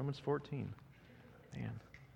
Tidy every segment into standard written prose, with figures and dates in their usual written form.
Romans 14. Man.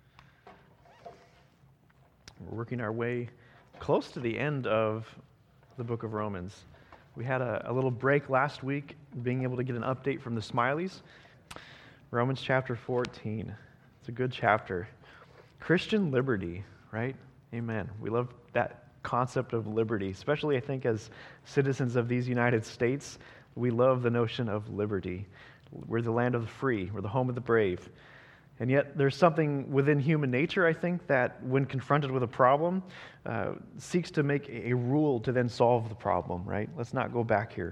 We're working our way close to the end of the book of Romans. We had a little break last week, being able to get an update from the Smileys. Romans chapter 14. It's a good chapter. Christian liberty, right? Amen. We love that concept of liberty, especially I think as citizens of these United States. We love the notion of liberty. We're the land of the free. We're the home of the brave. And yet there's something within human nature, I think, that when confronted with a problem, seeks to make a rule to then solve the problem, right? Let's not go back here.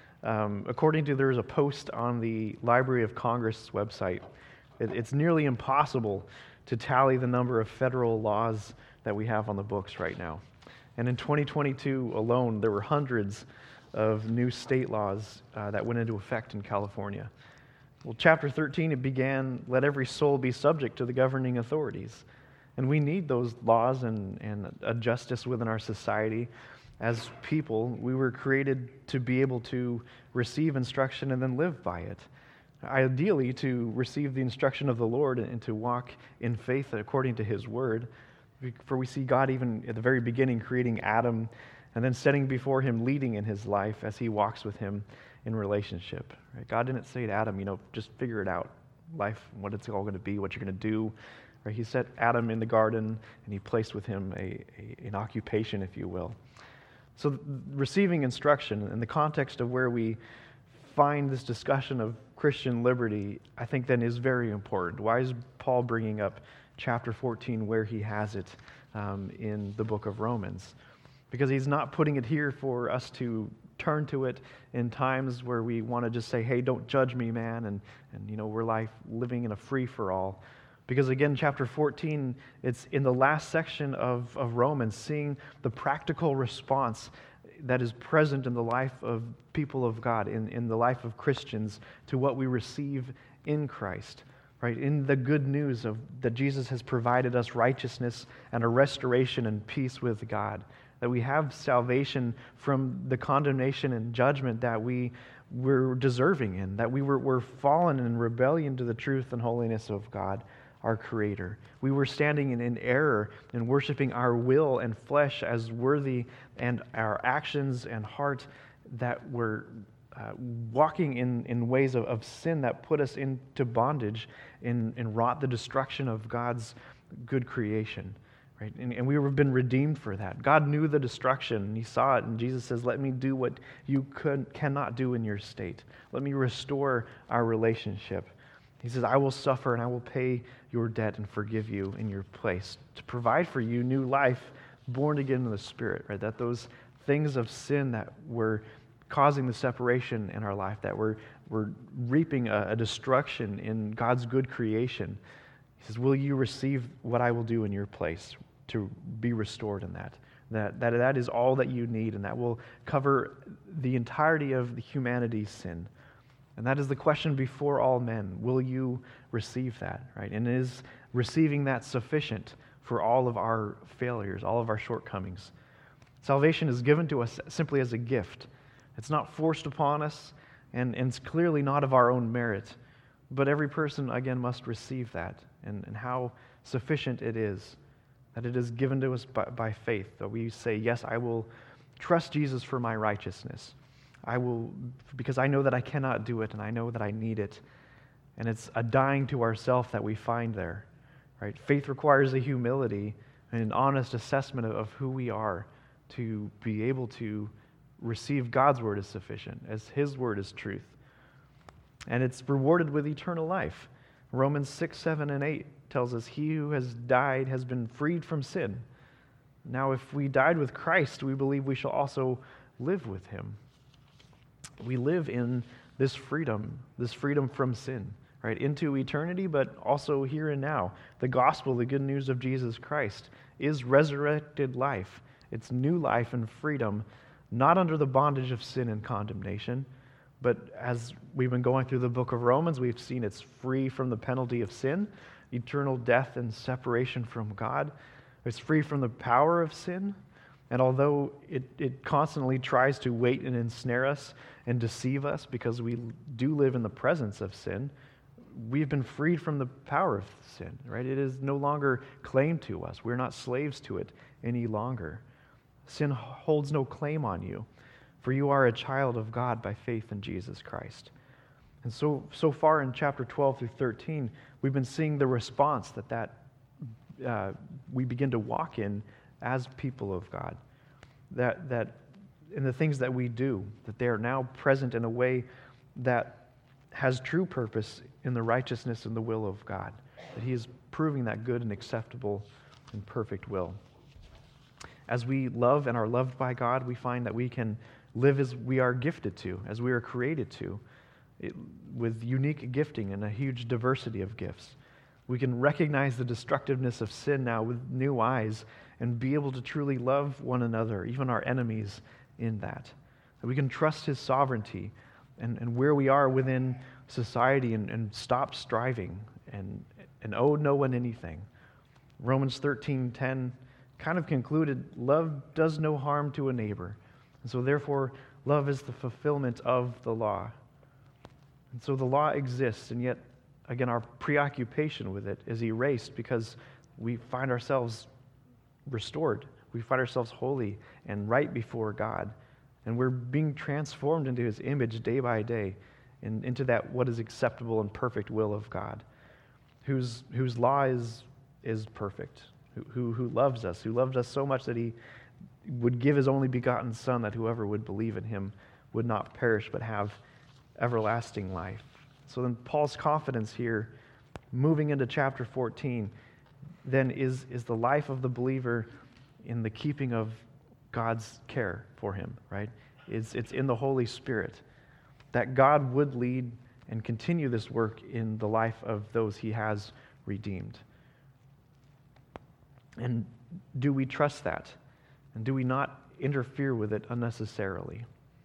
There's a post on the Library of Congress website. It's nearly impossible to tally the number of federal laws that we have on the books right now. And in 2022 alone, there were hundreds of new state laws that went into effect in California. Well, chapter 13, it began, let every soul be subject to the governing authorities. And we need those laws and a justice within our society. As people, we were created to be able to receive instruction and then live by it. Ideally, to receive the instruction of the Lord and to walk in faith according to His Word. For we see God even at the very beginning creating Adam and then setting before him leading in his life as he walks with him in relationship. Right? God didn't say to Adam, just figure it out, life, what it's all going to be, what you're going to do. Right? He set Adam in the garden and he placed with him an occupation, if you will. So receiving instruction in the context of where we find this discussion of Christian liberty, I think then is very important. Why is Paul bringing up chapter 14 where he has it in the book of Romans? Because he's not putting it here for us to turn to it in times where we want to just say, hey, don't judge me, man, and we're living in a free-for-all. Because again, chapter 14, it's in the last section of Romans, seeing the practical response that is present in the life of people of God, in the life of Christians, to what we receive in Christ. Right? In the good news of that Jesus has provided us righteousness and a restoration and peace with God. That we have salvation from the condemnation and judgment that we were deserving in, that we're fallen in rebellion to the truth and holiness of God, our Creator. We were standing in error and worshiping our will and flesh as worthy, and our actions and heart that were walking in ways of sin that put us into bondage and wrought the destruction of God's good creation. Right? And we have been redeemed for that. God knew the destruction, and He saw it, and Jesus says, let me do what you cannot do in your state. Let me restore our relationship. He says, I will suffer and I will pay your debt and forgive you in your place to provide for you new life, born again in the Spirit. Right? That those things of sin that were causing the separation in our life, that we're reaping a destruction in God's good creation. He says, will you receive what I will do in your place to be restored in that? That is all that you need, and that will cover the entirety of humanity's sin. And that is the question before all men. Will you receive that? Right? And is receiving that sufficient for all of our failures, all of our shortcomings? Salvation is given to us simply as a gift. It's not forced upon us, and it's clearly not of our own merit. But every person, again, must receive that, and how sufficient it is, that it is given to us by faith, that we say, yes, I will trust Jesus for my righteousness. I will, because I know that I cannot do it, and I know that I need it. And it's a dying to ourself that we find there. Right? Faith requires a humility and an honest assessment of who we are to be able to receive God's word as sufficient, as His word is truth. And it's rewarded with eternal life. Romans 6, 7, and 8 tells us, he who has died has been freed from sin. Now, if we died with Christ, we believe we shall also live with Him. We live in this freedom from sin, right, into eternity, but also here and now. The gospel, the good news of Jesus Christ, is resurrected life. It's new life and freedom, not under the bondage of sin and condemnation, but as we've been going through the book of Romans, we've seen it's free from the penalty of sin, eternal death and separation from God. It's free from the power of sin. And although it constantly tries to wait and ensnare us and deceive us because we do live in the presence of sin, we've been freed from the power of sin, right? It is no longer claimed to us. We're not slaves to it any longer. Sin holds no claim on you, for you are a child of God by faith in Jesus Christ. And so far in chapter 12 through 13, we've been seeing the response that we begin to walk in as people of God. That in the things that we do, that they are now present in a way that has true purpose in the righteousness and the will of God. That He is proving that good and acceptable and perfect will. As we love and are loved by God, we find that we can live as we are gifted to, as we are created to, with unique gifting and a huge diversity of gifts. We can recognize the destructiveness of sin now with new eyes and be able to truly love one another, even our enemies, in that. That we can trust His sovereignty and where we are within society and stop striving and owe no one anything. Romans 13:10 kind of concluded, love does no harm to a neighbor. And so therefore, love is the fulfillment of the law. And so the law exists, and yet, again, our preoccupation with it is erased because we find ourselves restored. We find ourselves holy and right before God. And we're being transformed into His image day by day, and into that what is acceptable and perfect will of God, whose law is perfect, who loves us, who loved us so much that He would give His only begotten Son, that whoever would believe in Him would not perish but have everlasting life. So then Paul's confidence here, moving into chapter 14, then is the life of the believer in the keeping of God's care for him, right? It's in the Holy Spirit that God would lead and continue this work in the life of those He has redeemed. And do we trust that? And do we not interfere with it unnecessarily?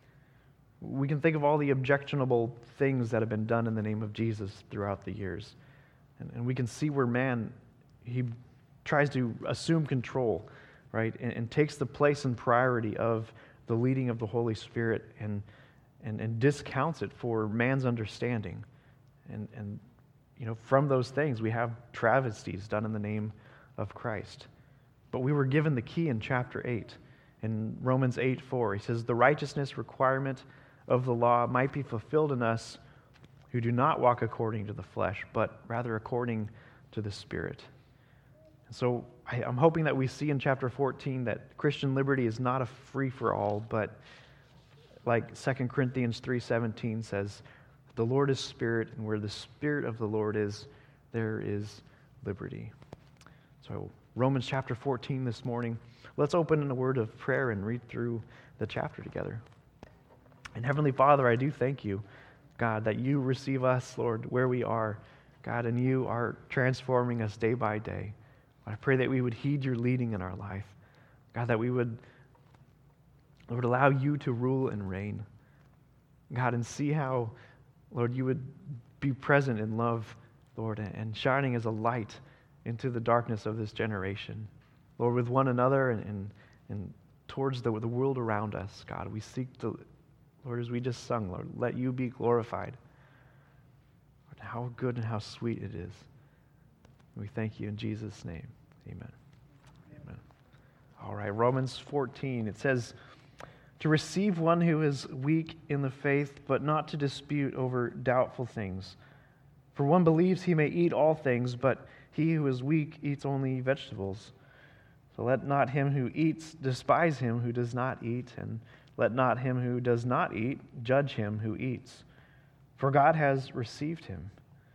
We can think of all the objectionable things that have been done in the name of Jesus throughout the years. And we can see where man, he tries to assume control, right? And takes the place and priority of the leading of the Holy Spirit and discounts it for man's understanding. And from those things we have travesties done in the name of Christ. But we were given the key in chapter 8. In Romans 8:4, he says, the righteousness requirement of the law might be fulfilled in us who do not walk according to the flesh, but rather according to the Spirit. And so I'm hoping that we see in chapter 14 that Christian liberty is not a free-for-all, but like 2 Corinthians 3:17 says, the Lord is Spirit, and where the Spirit of the Lord is, there is liberty. So Romans chapter 14 this morning. Let's open in a word of prayer and read through the chapter together. And Heavenly Father, I do thank You, God, that You receive us, Lord, where we are, God, and You are transforming us day by day. I pray that we would heed Your leading in our life. God, that we would, Lord, allow You to rule and reign. God, and see how, Lord, You would be present in love, Lord, and shining as a light into the darkness of this generation. Lord, with one another and towards the world around us, God, we seek to, Lord, as we just sung, Lord, let You be glorified. Lord, how good and how sweet it is. We thank You in Jesus' name. Amen. Amen. All right, Romans 14, it says, to receive one who is weak in the faith, but not to dispute over doubtful things. For one believes he may eat all things, but he who is weak eats only vegetables. So let not him who eats despise him who does not eat, and let not him who does not eat judge him who eats. For God has received him.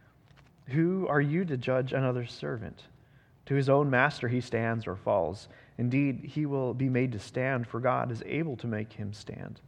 Who are you to judge another's servant? To his own master he stands or falls. Indeed, he will be made to stand, for God is able to make him stand.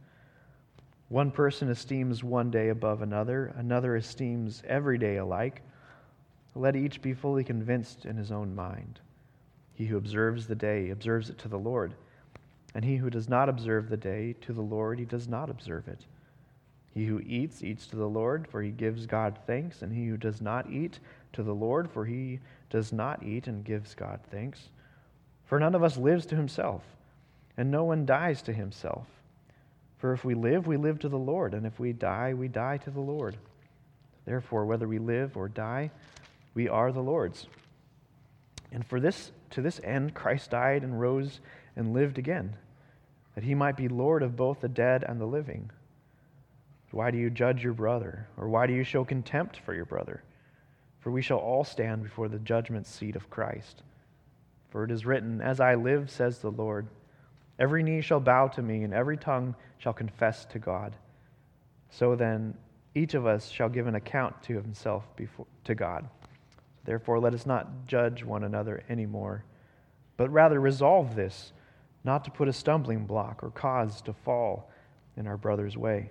One person esteems one day above another, another esteems every day alike. Let each be fully convinced in his own mind. He who observes the day observes it to the Lord, and he who does not observe the day to the Lord, he does not observe it. He who eats to the Lord, for he gives God thanks, and he who does not eat to the Lord, for he does not eat and gives God thanks. For none of us lives to himself, and no one dies to himself. For if we live to the Lord, and if we die to the Lord. Therefore, whether we live or die, we are the Lord's. And to this end, Christ died and rose and lived again, that he might be Lord of both the dead and the living. Why do you judge your brother? Or why do you show contempt for your brother? For we shall all stand before the judgment seat of Christ. For it is written, As I live, says the Lord, every knee shall bow to me, and every tongue shall confess to God. So then, each of us shall give an account to himself to God. Therefore, let us not judge one another anymore, but rather resolve this, not to put a stumbling block or cause to fall in our brother's way.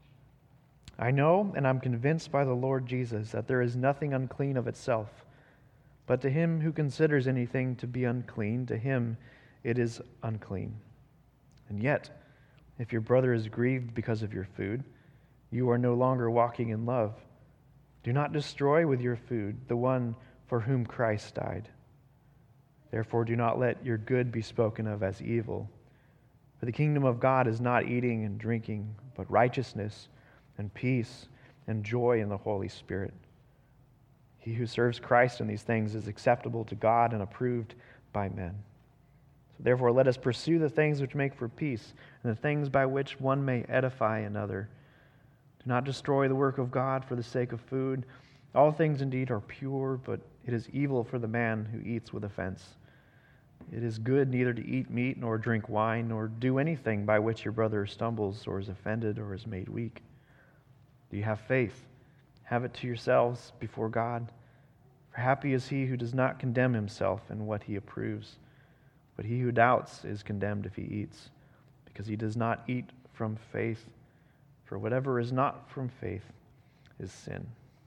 I know and I'm convinced by the Lord Jesus that there is nothing unclean of itself, but to him who considers anything to be unclean, to him it is unclean. And yet, if your brother is grieved because of your food, you are no longer walking in love. Do not destroy with your food the one for whom Christ died. Therefore, do not let your good be spoken of as evil. For the kingdom of God is not eating and drinking, but righteousness and peace and joy in the Holy Spirit. He who serves Christ in these things is acceptable to God and approved by men. So therefore, let us pursue the things which make for peace and the things by which one may edify another. Do not destroy the work of God for the sake of food. All things indeed are pure, but it is evil for the man who eats with offense. It is good neither to eat meat, nor drink wine, nor do anything by which your brother stumbles, or is offended, or is made weak. Do you have faith? Have it to yourselves before God. For happy is he who does not condemn himself in what he approves. But he who doubts is condemned if he eats, because he does not eat from faith. For whatever is not from faith is sin.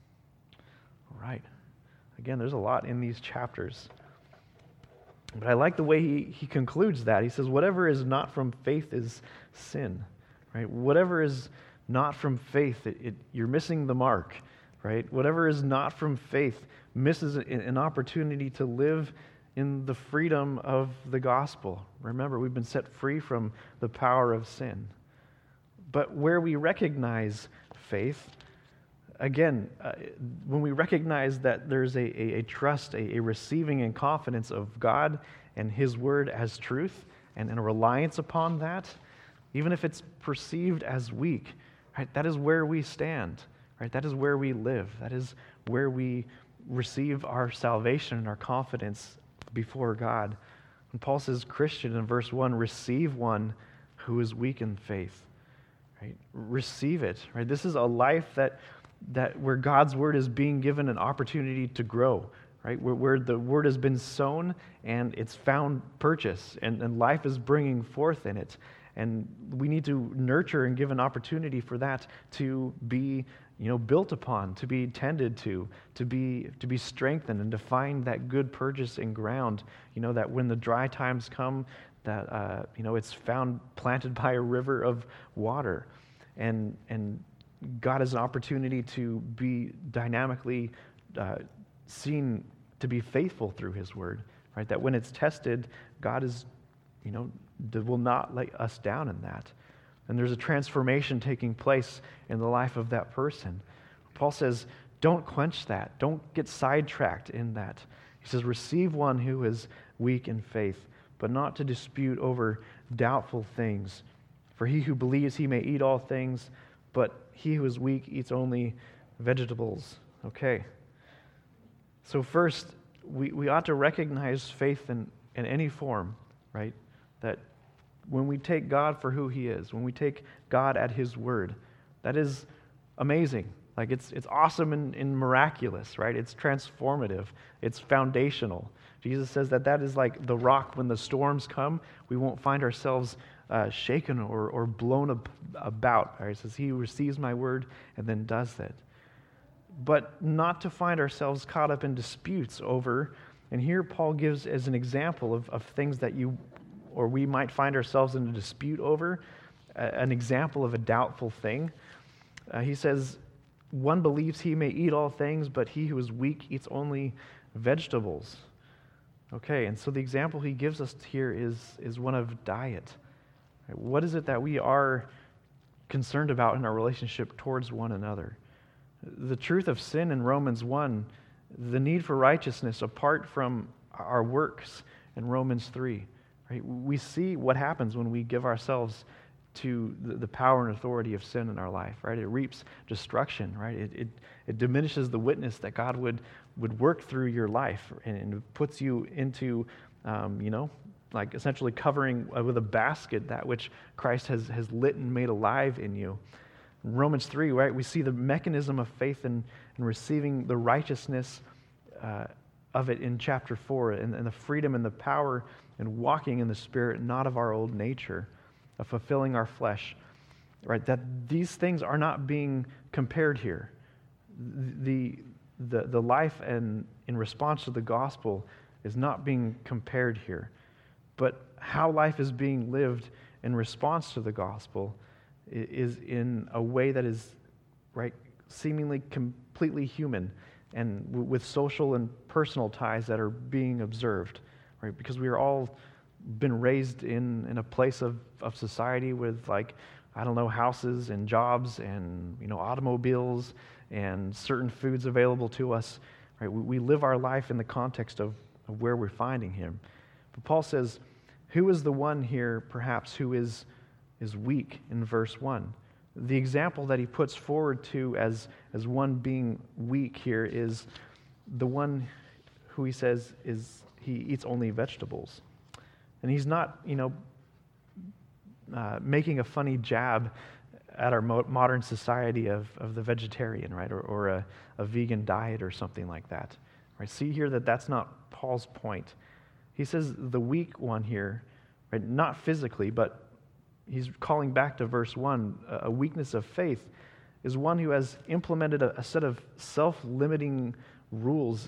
All right. Again, there's a lot in these chapters. But I like the way he concludes that. He says, whatever is not from faith is sin. Right? Whatever is not from faith, you're missing the mark. Right? Whatever is not from faith misses an opportunity to live in the freedom of the gospel. Remember, we've been set free from the power of sin. But where we recognize faith, again, when we recognize that there's a trust, a receiving and confidence of God and his word as truth, and a reliance upon that, even if it's perceived as weak, right, that is where we stand. Right? That is where we live. That is where we receive our salvation and our confidence before God. And Paul says, Christian, in verse 1, receive one who is weak in faith. Right? Receive it. Right? This is a life that where God's word is being given an opportunity to grow. Right? Where the word has been sown and it's found purchase, and life is bringing forth in it. And we need to nurture and give an opportunity for that to be built upon, to be tended to be strengthened, and to find that good purchasing ground, that when the dry times come, that it's found planted by a river of water, and God has an opportunity to be dynamically seen to be faithful through his word, right? That when it's tested, God is, will not let us down in that. And there's a transformation taking place in the life of that person. Paul says, don't quench that. Don't get sidetracked in that. He says, receive one who is weak in faith, but not to dispute over doubtful things. For he who believes he may eat all things, but he who is weak eats only vegetables. Okay. So first, we ought to recognize faith in any form, right? That when we take God for who he is, when we take God at his word, that is amazing. Like it's awesome and miraculous, right? It's transformative. It's foundational. Jesus says that is like the rock. When the storms come, we won't find ourselves shaken or blown about. Right? He says, he who receives my word and then does that. But not to find ourselves caught up in disputes over, and here Paul gives as an example of things that we might find ourselves in a dispute over, an example of a doubtful thing. He says, one believes he may eat all things, but he who is weak eats only vegetables. Okay, and so the example he gives us here is one of diet. What is it that we are concerned about in our relationship towards one another? The truth of sin in Romans 1, the need for righteousness apart from our works in Romans 3. Right? We see what happens when we give ourselves to the power and authority of sin in our life. Right? It reaps destruction. Right? It diminishes the witness that God would work through your life, and it puts you into, like essentially covering with a basket that which Christ has lit and made alive in you. In Romans 3, right, we see the mechanism of faith in receiving the righteousness of it in chapter 4, and the freedom and the power and walking in the Spirit, not of our old nature, of fulfilling our flesh. Right, that these things are not being compared here. The life and in response to the gospel is not being compared here. But how life is being lived in response to the gospel is in a way that is, right, seemingly completely human, and with social and personal ties that are being observed, right? Because we are all been raised in a place of society with, like, I don't know, houses and jobs and, automobiles and certain foods available to us, right? We live our life in the context of where we're finding Him. But Paul says, who is the one here, perhaps, who is weak in verse 1? The example that he puts forward to as one being weak here is the one who he says he eats only vegetables. And he's not, making a funny jab at our modern society of the vegetarian, right, or a vegan diet or something like that. Right? See here that that's not Paul's point. He says the weak one here, right, not physically, but he's calling back to verse 1, a weakness of faith is one who has implemented a set of self-limiting rules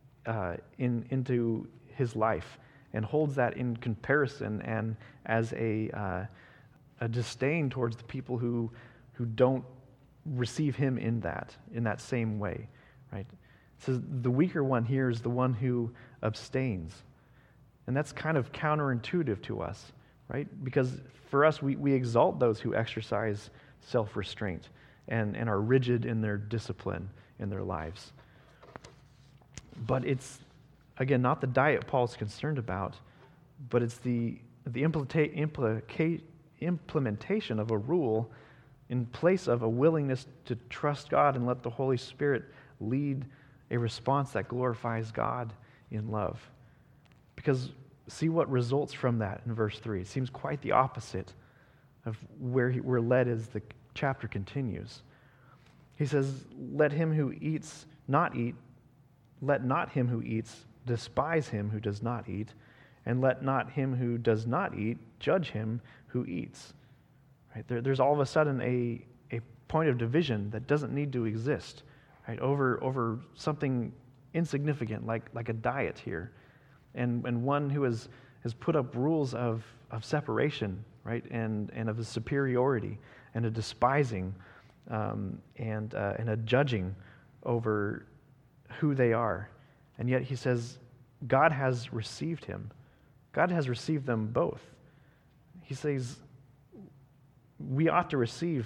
into his life and holds that in comparison and as a disdain towards the people who don't receive him in that same way, right? It says the weaker one here is the one who abstains. And that's kind of counterintuitive to us, right? Because for us, we exalt those who exercise self-restraint and are rigid in their discipline in their lives. But it's, again, not the diet Paul's concerned about, but it's the implementation of a rule in place of a willingness to trust God and let the Holy Spirit lead a response that glorifies God in love. Because see what results from that in verse 3. It seems quite the opposite of where we're led as the chapter continues. He says, let him who eats not eat, let not him who eats despise him who does not eat, and let not him who does not eat judge him who eats. Right? There's all of a sudden a point of division that doesn't need to exist, right? Over something insignificant like a diet here. And one who has put up rules of separation, right, and of a superiority and a despising and a judging over who they are. And yet he says God has received him. God has received them both. He says we ought to receive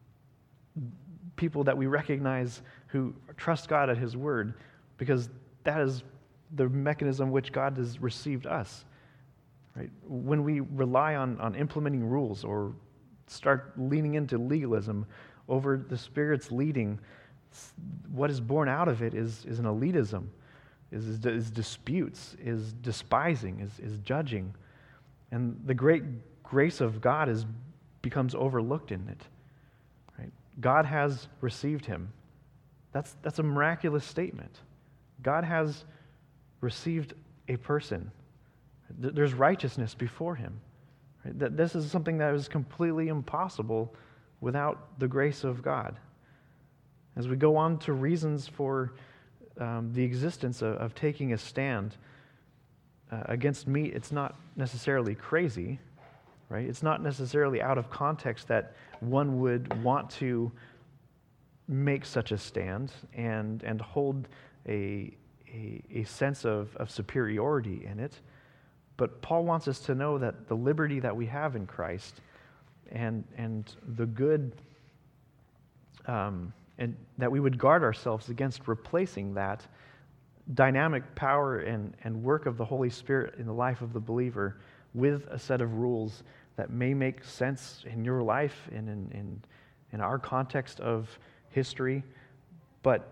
people that we recognize who trust God at his word, because that is the mechanism which God has received us. Right? When we rely on implementing rules or start leaning into legalism over the Spirit's leading, what is born out of it is an elitism, is disputes, is despising, is judging. And the great grace of God becomes overlooked in it. Right? God has received him. That's a miraculous statement. God has received a person. There's righteousness before him. Right? That this is something that is completely impossible without the grace of God. As we go on to reasons for the existence of taking a stand against meat, it's not necessarily crazy, right? It's not necessarily out of context that one would want to make such a stand and hold a sense of superiority in it. But Paul wants us to know that the liberty that we have in Christ and the good and that we would guard ourselves against replacing that dynamic power and work of the Holy Spirit in the life of the believer with a set of rules that may make sense in your life and in our context of history, but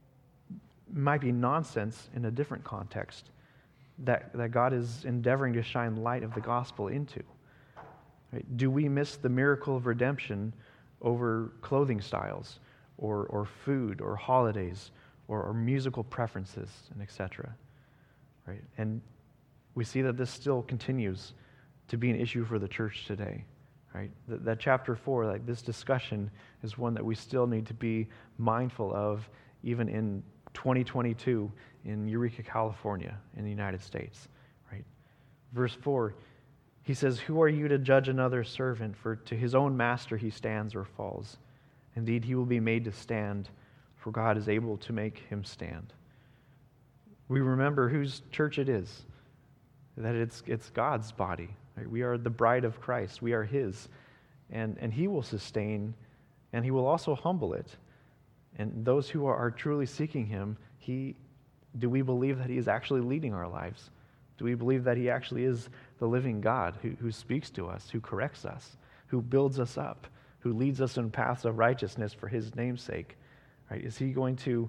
might be nonsense in a different context that God is endeavoring to shine light of the gospel into. Right? Do we miss the miracle of redemption over clothing styles or food or holidays or musical preferences and etc.? Right? And we see that this still continues to be an issue for the church today. Right? That chapter 4, like this discussion, is one that we still need to be mindful of, even in 2022 in Eureka, California, in the United States. Right? Verse 4, he says, "Who are you to judge another servant? For to his own master he stands or falls. Indeed, he will be made to stand, for God is able to make him stand." We remember whose church it is, that it's God's body. Right? We are the bride of Christ. We are his. And he will sustain, and he will also humble it. And those who are truly seeking him, do we believe that he is actually leading our lives? Do we believe that he actually is the living God who speaks to us, who corrects us, who builds us up, who leads us in paths of righteousness for his name's sake? Right? Is he going to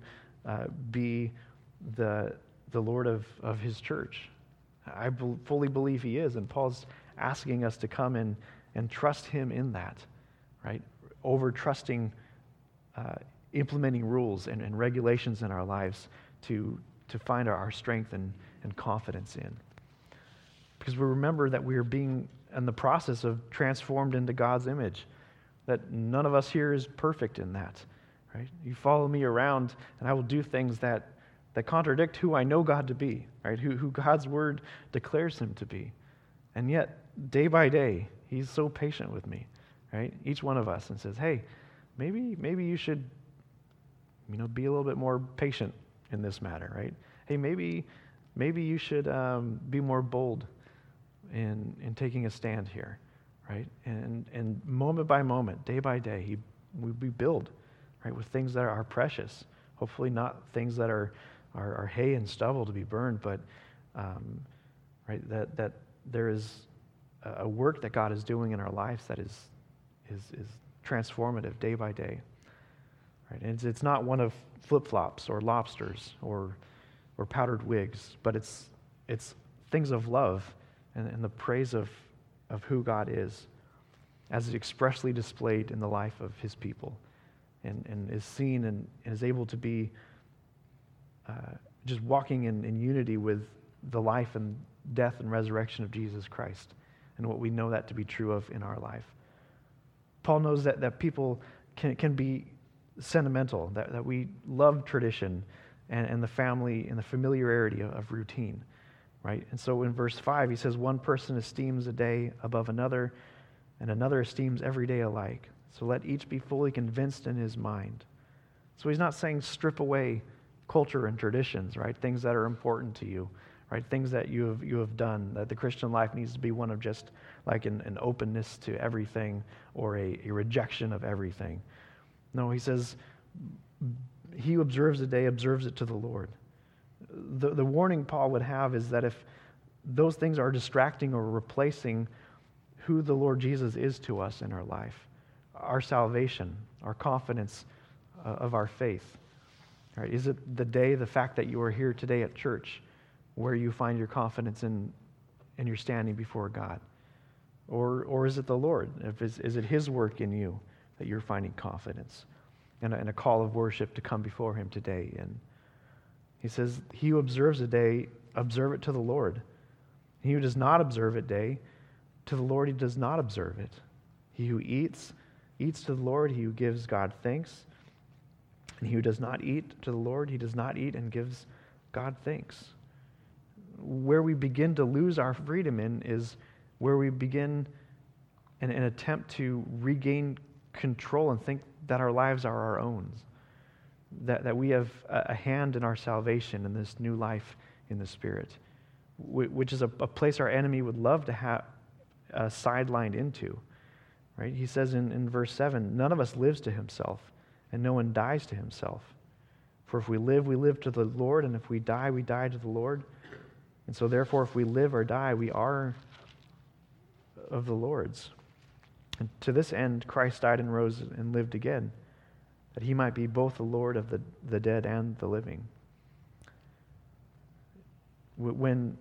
be the Lord of his church? I fully believe he is, and Paul's asking us to come in and trust him in that, right? Over trusting implementing rules and regulations in our lives to find our strength and confidence in. Because we remember that we are being in the process of transformed into God's image, that none of us here is perfect in that, right? You follow me around and I will do things that contradict who I know God to be, right? Who God's word declares him to be. And yet, day by day, he's so patient with me, right? Each one of us, and says, hey, maybe you should, be a little bit more patient in this matter, right? Hey, maybe you should be more bold in taking a stand here, right? And moment by moment, day by day, we build, right, with things that are precious. Hopefully not things that are hay and stubble to be burned, but right, that there is a work that God is doing in our lives that is transformative day by day. Right? And it's not one of flip-flops or lobsters or powdered wigs, but it's things of love and the praise of who God is, as expressly displayed in the life of his people, and is seen and is able to be just walking in unity with the life and death and resurrection of Jesus Christ, and what we know that to be true of in our life. Paul knows that people can be sentimental, that we love tradition and the family and the familiarity of routine, right? And so in verse 5, he says, "One person esteems a day above another, and another esteems every day alike. So let each be fully convinced in his mind." So he's not saying strip away culture and traditions, right? Things that are important to you, right? Things that you have done, that the Christian life needs to be one of just like an openness to everything or a rejection of everything. No, he says, he who observes a day observes it to the Lord. The warning Paul would have is that if those things are distracting or replacing who the Lord Jesus is to us in our life, our salvation, our confidence of our faith, right? Is it the fact that you are here today at church, where you find your confidence in your standing before God? Or is it the Lord? Is it his work in you that you're finding confidence and a call of worship to come before him today? And he says, he who observes a day, observe it to the Lord. He who does not observe a day, to the Lord he does not observe it. He who eats to the Lord. He who gives God thanks. And he who does not eat to the Lord, he does not eat and gives God thanks. Where we begin to lose our freedom in is where we begin an attempt to regain control and think that our lives are our own, that we have a hand in our salvation and this new life in the Spirit, which is a place our enemy would love to have sidelined into. Right? He says in verse 7, none of us lives to himself, and no one dies to himself. For if we live, we live to the Lord, and if we die, we die to the Lord. And so therefore, if we live or die, we are of the Lord's. And to this end, Christ died and rose and lived again, that he might be both the Lord of the dead and the living. When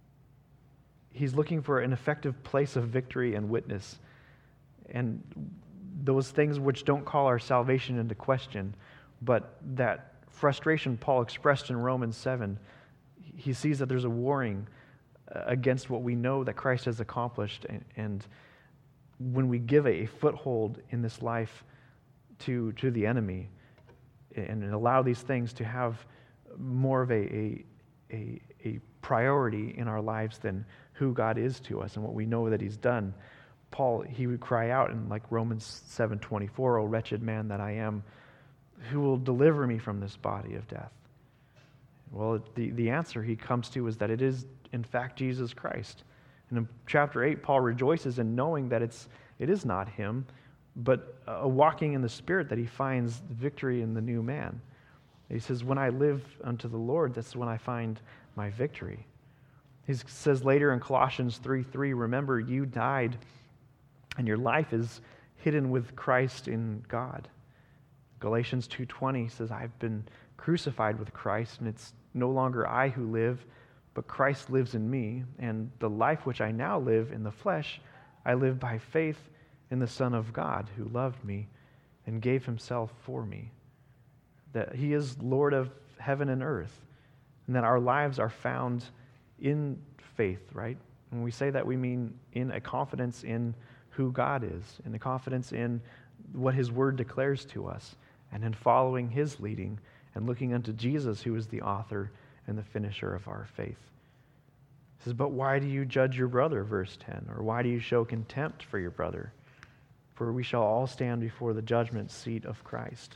he's looking for an effective place of victory and witness, and those things which don't call our salvation into question, but that frustration Paul expressed in Romans 7, he sees that there's a warring against what we know that Christ has accomplished, and when we give a foothold in this life to the enemy and allow these things to have more of a priority in our lives than who God is to us and what we know that he's done, Paul, he would cry out in like Romans 7:24, "O wretched man that I am, who will deliver me from this body of death?" Well, the answer he comes to is that it is, in fact, Jesus Christ. And in chapter 8, Paul rejoices in knowing that it is not him, but a walking in the Spirit that he finds victory in the new man. He says, when I live unto the Lord, that's when I find my victory. He says later in Colossians 3:3, "Remember, you died, and your life is hidden with Christ in God." Galatians 2:20 says, "I've been crucified with Christ, and it's no longer I who live, but Christ lives in me, and the life which I now live in the flesh, I live by faith in the Son of God who loved me and gave himself for me." That he is Lord of heaven and earth, and that our lives are found in faith, right? When we say that, we mean in a confidence in who God is, in a confidence in what his word declares to us, and in following his leading and looking unto Jesus, who is the author and the finisher of our faith. He says, "But why do you judge your brother?" verse 10, or "Why do you show contempt for your brother? For we shall all stand before the judgment seat of Christ."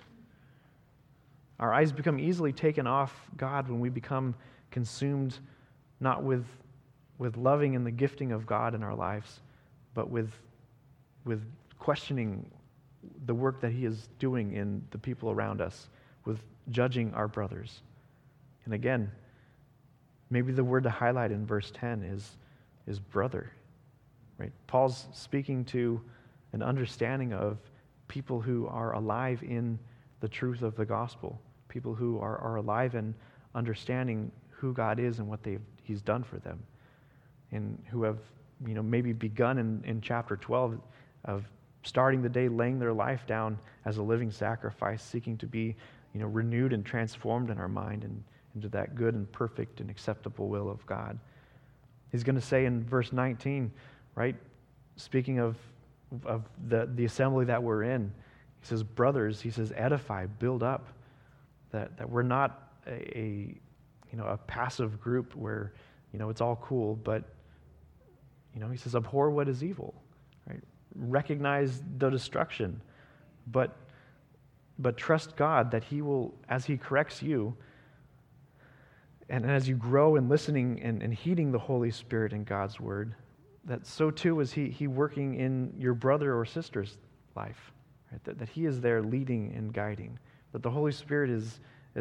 Our eyes become easily taken off God when we become consumed not with loving and the gifting of God in our lives, but with questioning the work that he is doing in the people around us, with judging our brothers. And again, maybe the word to highlight in verse 10 is brother. Right? Paul's speaking to an understanding of people who are alive in the truth of the gospel, people who are alive in understanding who God is and what he's done for them, and who have maybe begun in chapter 12 of starting the day laying their life down as a living sacrifice, seeking to be renewed and transformed in our mind and into that good and perfect and acceptable will of God. He's going to say in verse 19, right, speaking of the assembly that we're in, he says, "Brothers," he says, "edify, build up," that we're not a passive group where it's all cool, but he says, "Abhor what is evil," right? Recognize the destruction, but trust God that he will, as he corrects you, and as you grow in listening and heeding the Holy Spirit and God's word, that so too is he working in your brother or sister's life, right? That he is there leading and guiding, that the Holy Spirit is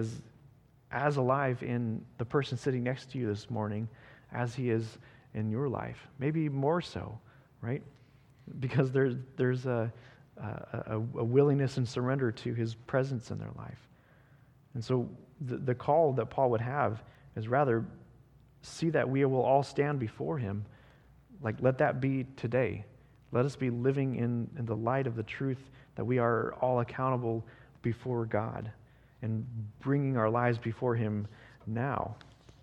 as alive in the person sitting next to you this morning as he is in your life, maybe more so, right? Because there's a willingness and surrender to his presence in their life. And so the call that Paul would have is rather see that we will all stand before him. Like, let that be today. Let us be living in the light of the truth that we are all accountable before God and bringing our lives before him now.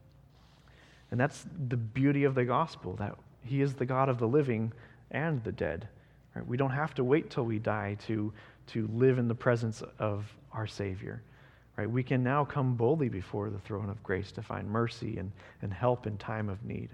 And that's the beauty of the gospel, that he is the God of the living and the dead. Right? We don't have to wait till we die to live in the presence of our Savior. Right? We can now come boldly before the throne of grace to find mercy and help in time of need.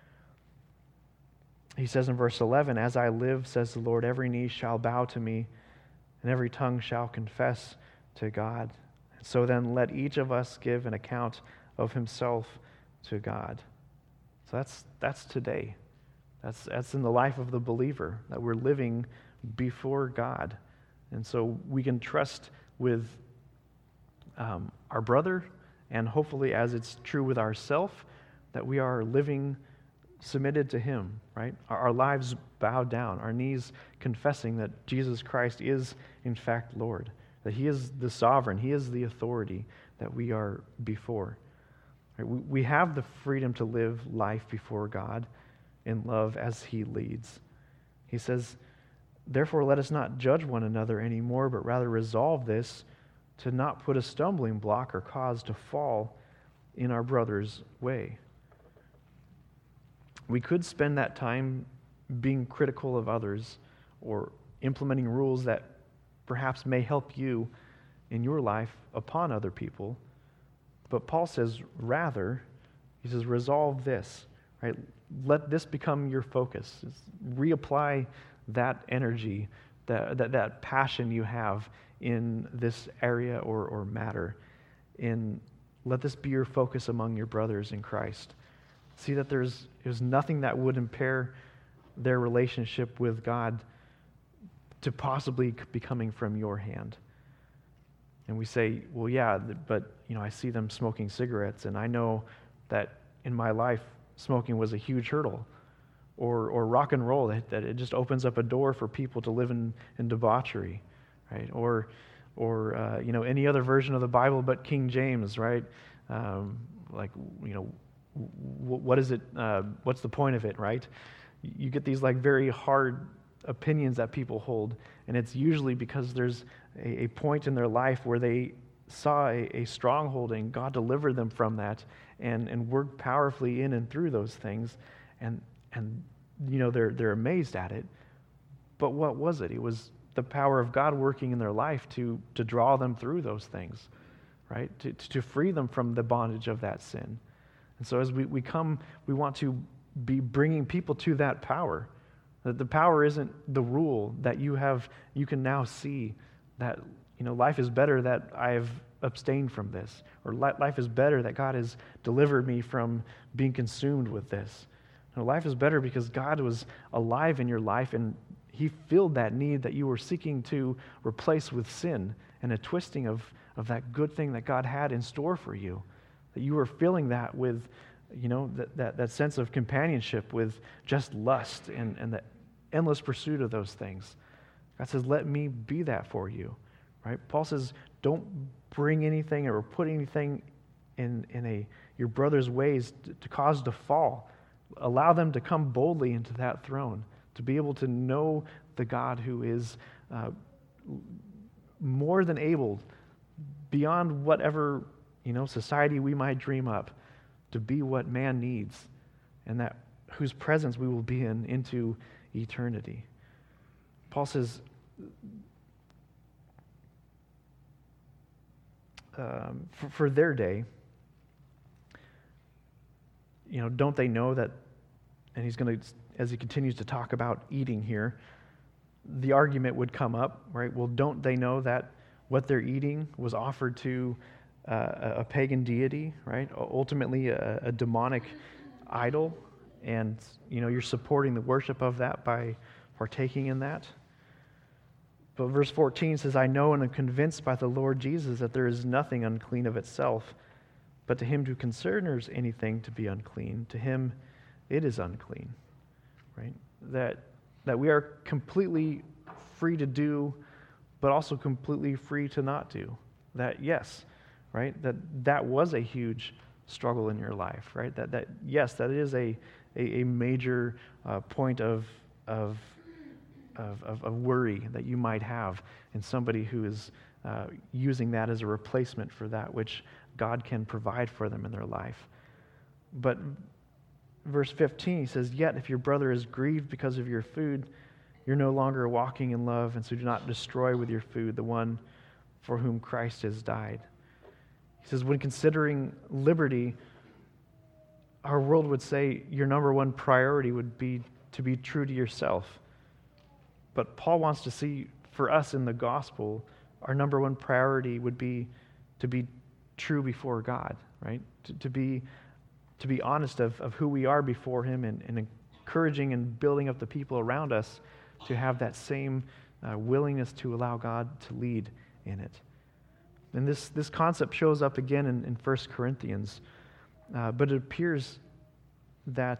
He says in verse 11, "As I live, says the Lord, every knee shall bow to me, and every tongue shall confess to God. So then let each of us give an account of himself to God." So that's today. That's in the life of the believer, that we're living before God. And so we can trust with our brother, and hopefully as it's true with ourselves, that we are living submitted to Him, right? Our lives bowed down, our knees confessing that Jesus Christ is in fact Lord, that He is the sovereign, He is the authority that we are before. Right? We have the freedom to live life before God in love as He leads. He says, therefore let us not judge one another anymore, but rather resolve this, to not put a stumbling block or cause to fall in our brother's way. We could spend that time being critical of others or implementing rules that perhaps may help you in your life upon other people. But Paul says, rather, he says, resolve this, right? Let this become your focus. Reapply that energy, that passion you have in this area or matter. Let this be your focus among your brothers in Christ. See that there's nothing that would impair their relationship with God to possibly be coming from your hand. And we say, well, yeah, but I see them smoking cigarettes, and I know that in my life, smoking was a huge hurdle. Or rock and roll, that it just opens up a door for people to live in debauchery, right? Or any other version of the Bible but King James, right? What is it? What's the point of it, right? You get these very hard opinions that people hold, and it's usually because there's a point in their life where they saw a stronghold and God delivered them from that and worked powerfully in and through those things, and they're amazed at it. But what was it? It was the power of God working in their life to draw them through those things, right? To free them from the bondage of that sin. And so as we come, we want to be bringing people to that power. That the power isn't the rule that you can now see that, life is better that I've abstained from this, or life is better that God has delivered me from being consumed with this. Life is better because God was alive in your life and He filled that need that you were seeking to replace with sin and a twisting of that good thing that God had in store for you. That you were filling that with, that sense of companionship with just lust and the endless pursuit of those things. God says, let me be that for you, right? Paul says, don't bring anything or put anything in your brother's ways to cause to fall. Allow them to come boldly into that throne, to be able to know the God who is more than able, beyond whatever society we might dream up, to be what man needs, and that whose presence we will be in into eternity. Paul says, for their day, don't they know that, and he's going to, as he continues to talk about eating here, the argument would come up, right? Well, don't they know that what they're eating was offered to a pagan deity, right? Ultimately, a demonic idol, and you're supporting the worship of that by partaking in that. But verse 14 says, I know and am convinced by the Lord Jesus that there is nothing unclean of itself, but to him who considers anything to be unclean, to him it is unclean, right? That we are completely free to do, but also completely free to not do. That, yes, right? That was a huge struggle in your life, right? That yes, that is a major point of worry that you might have in somebody who is using that as a replacement for that which God can provide for them in their life. But verse 15, he says, yet if your brother is grieved because of your food, you're no longer walking in love, and so do not destroy with your food the one for whom Christ has died. He says, when considering liberty, our world would say your number one priority would be to be true to yourself. But Paul wants to see for us in the gospel, our number one priority would be to be true before God, right? To be honest of who we are before Him, and encouraging and building up the people around us to have that same willingness to allow God to lead in it. And this concept shows up again in 1 Corinthians, but it appears that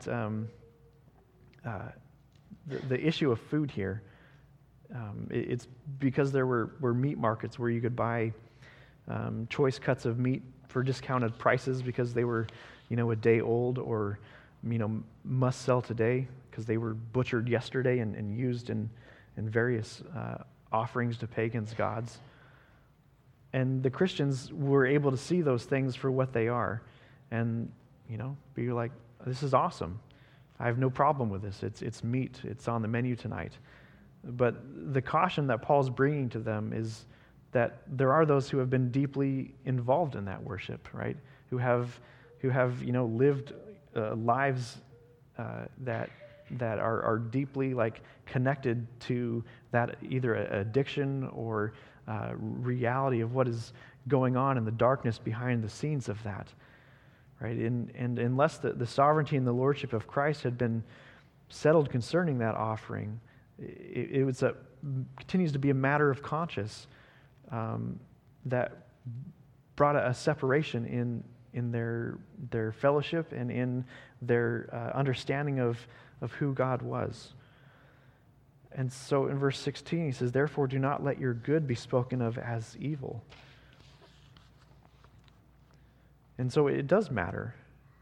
the issue of food here, it's because there were meat markets where you could buy choice cuts of meat for discounted prices because they were, a day old, or, must sell today because they were butchered yesterday and used in various offerings to pagans' gods. And the Christians were able to see those things for what they are and, be like, this is awesome. I have no problem with this. It's meat. It's on the menu tonight. But the caution that Paul's bringing to them is that there are those who have been deeply involved in that worship, right? Who have lived lives that are deeply connected to that either addiction or reality of what is going on in the darkness behind the scenes of that, right? And unless the sovereignty and the lordship of Christ had been settled concerning that offering, it continues to be a matter of conscience that brought a separation in their fellowship and in their understanding of who God was. And so in verse 16 he says, "Therefore do not let your good be spoken of as evil." And so it does matter.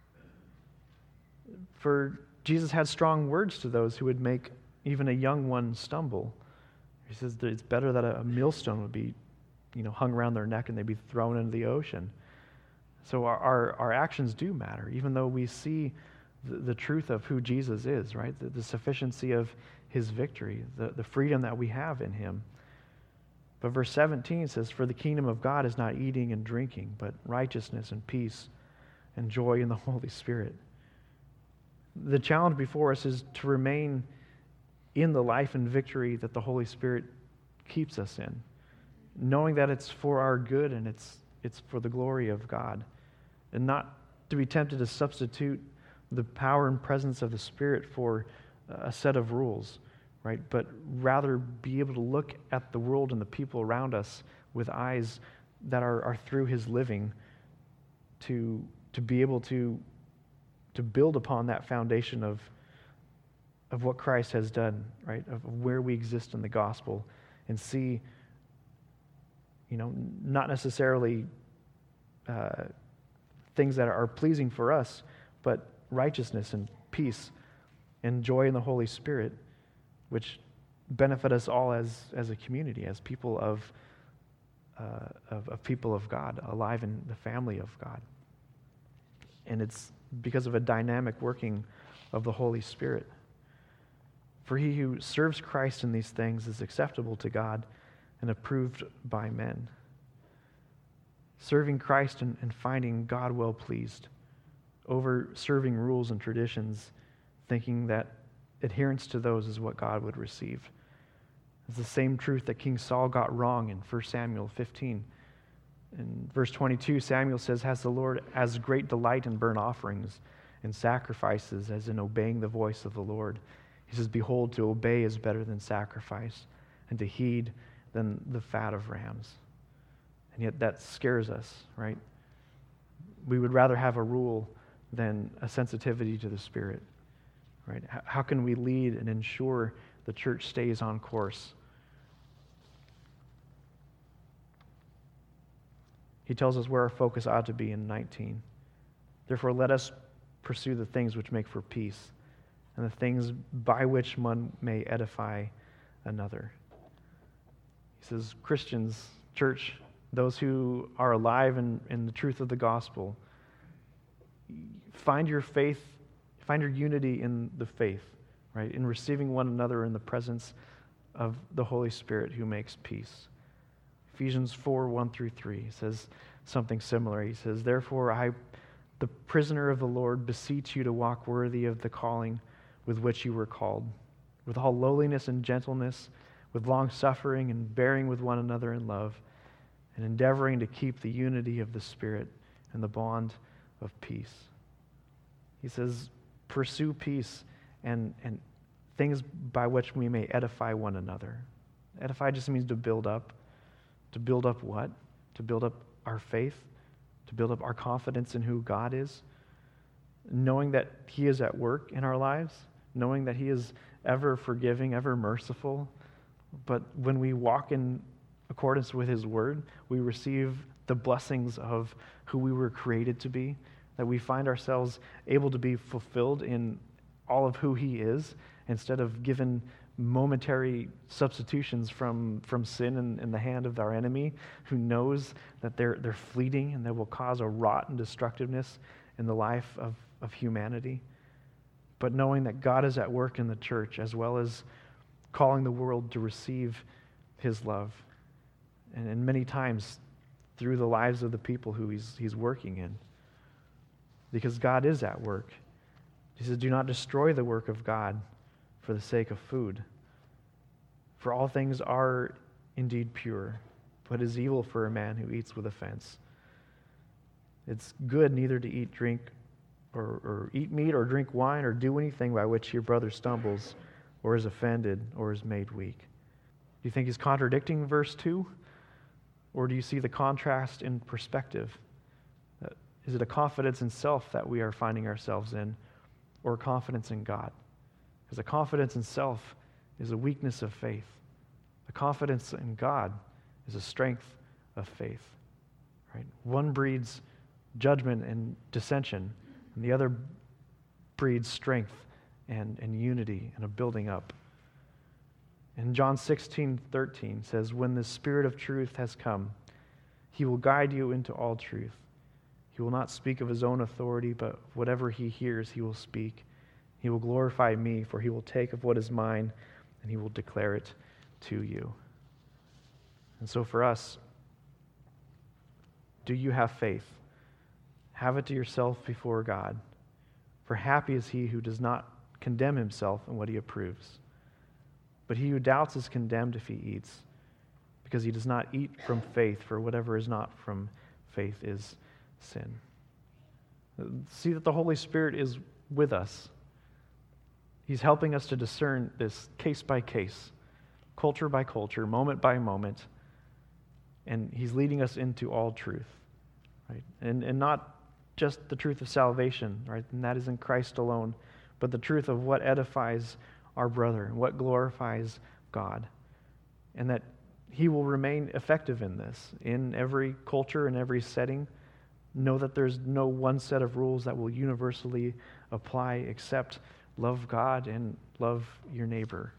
For Jesus had strong words to those who would make even a young one stumble. He says that it's better that a millstone would be hung around their neck and they'd be thrown into the ocean. So our actions do matter, even though we see the truth of who Jesus is, right? The sufficiency of his victory, the freedom that we have in him. But verse 17 says, "For the kingdom of God is not eating and drinking, but righteousness and peace and joy in the Holy Spirit." The challenge before us is to remain in the life and victory that the Holy Spirit keeps us in, knowing that it's for our good and it's for the glory of God, and not to be tempted to substitute the power and presence of the Spirit for a set of rules, right? But rather be able to look at the world and the people around us with eyes that are through his living, to be able to build upon that foundation of what Christ has done, right? Of where we exist in the gospel, and see, not necessarily things that are pleasing for us, but righteousness and peace and joy in the Holy Spirit, which benefit us all as a community, as people of people of God, alive in the family of God. And it's because of a dynamic working of the Holy Spirit. For he who serves Christ in these things is acceptable to God and approved by men. Serving Christ and finding God well pleased over serving rules and traditions, thinking that adherence to those is what God would receive. It's the same truth that King Saul got wrong in 1 Samuel 15. In verse 22, Samuel says, "Has the Lord as great delight in burnt offerings and sacrifices as in obeying the voice of the Lord?" He says, "Behold, to obey is better than sacrifice, and to heed than the fat of rams." And yet that scares us, right? We would rather have a rule than a sensitivity to the Spirit, right? How can we lead and ensure the church stays on course? He tells us where our focus ought to be in 19. "Therefore let us pursue the things which make for peace, and the things by which one may edify another." He says, Christians, church, those who are alive in the truth of the gospel, find your faith, find your unity in the faith, right? In receiving one another in the presence of the Holy Spirit who makes peace. Ephesians 4:1-3 says something similar. He says, "Therefore I, the prisoner of the Lord, beseech you to walk worthy of the calling with which you were called, with all lowliness and gentleness, with long suffering and bearing with one another in love, and endeavoring to keep the unity of the Spirit and the bond of peace." He says, pursue peace and things by which we may edify one another. Edify just means to build up. To build up what? to build up our faith, to build up our confidence in who God is, knowing that He is at work in our lives, knowing that He is ever forgiving, ever merciful. But when we walk in accordance with His word, we receive the blessings of who we were created to be, that we find ourselves able to be fulfilled in all of who He is, instead of given momentary substitutions from sin in the hand of our enemy, who knows that they're fleeting and they will cause a rot and destructiveness in the life of humanity. But knowing that God is at work in the church, as well as calling the world to receive His love, and many times through the lives of the people who He's working in. Because God is at work. He says, do not destroy the work of God for the sake of food. For all things are indeed pure, but it is evil for a man who eats with offense. It's good neither to eat eat meat or drink wine or do anything by which your brother stumbles or is offended or is made weak. Do you think he's contradicting verse 2? Or do you see the contrast in perspective? Is it a confidence in self that we are finding ourselves in, or confidence in God? Because a confidence in self is a weakness of faith. A confidence in God is a strength of faith. Right? One breeds judgment and dissension, and the other breeds strength and unity and a building up. And John 16:13 says, when the Spirit of truth has come, He will guide you into all truth. He will not speak of His own authority, but whatever He hears, He will speak. He will glorify me, for He will take of what is mine, and He will declare it to you. And so for us, do you have faith? Have it to yourself before God. For happy is he who does not condemn himself in what he approves. But he who doubts is condemned if he eats, because he does not eat from faith, for whatever is not from faith is sin. See that the Holy Spirit is with us. He's helping us to discern this case by case, culture by culture, moment by moment, and He's leading us into all truth, right? And not just the truth of salvation, right? And that is in Christ alone, but the truth of what edifies our brother and what glorifies God, and that He will remain effective in this, in every culture, in every setting. Know that there's no one set of rules that will universally apply except love God and love your neighbor.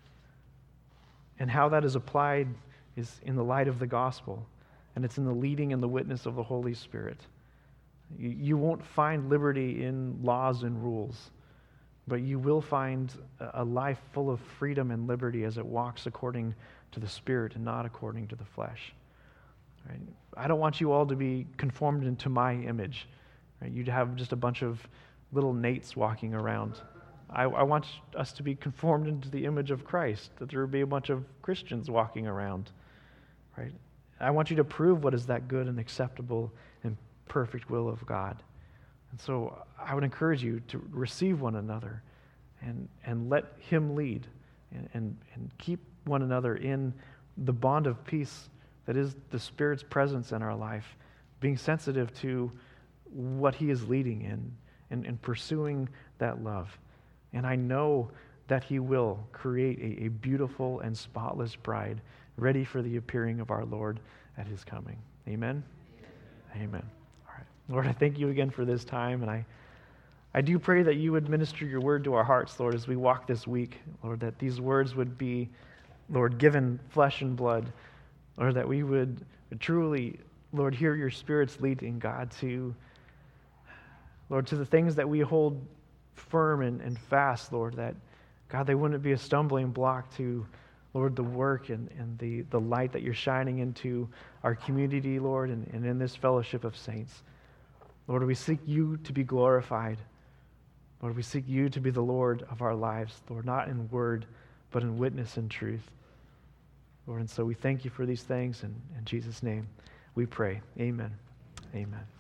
And how that is applied is in the light of the gospel, and it's in the leading and the witness of the Holy Spirit. You won't find liberty in laws and rules, but you will find a life full of freedom and liberty as it walks according to the Spirit and not according to the flesh. Right? I don't want you all to be conformed into my image. Right? You'd have just a bunch of little Nates walking around. I want us to be conformed into the image of Christ, that there would be a bunch of Christians walking around. Right? I want you to prove what is that good and acceptable and perfect will of God. And so I would encourage you to receive one another and let Him lead and keep one another in the bond of peace that is the Spirit's presence in our life, being sensitive to what He is leading in and pursuing that love. And I know that He will create a beautiful and spotless bride ready for the appearing of our Lord at His coming. Amen? Amen. All right. Lord, I thank You again for this time, and I do pray that You would minister Your word to our hearts, Lord, as we walk this week. Lord, that these words would be, Lord, given flesh and blood. Lord, that we would truly, Lord, hear Your Spirit's leading, God, to the things that we hold firm and fast, Lord, that, God, they wouldn't be a stumbling block to, Lord, the work and the light that You're shining into our community, Lord, and in this fellowship of saints. Lord, we seek You to be glorified. Lord, we seek You to be the Lord of our lives, Lord, not in word, but in witness and truth. Lord, and so we thank You for these things, and in Jesus' name we pray. Amen. Amen.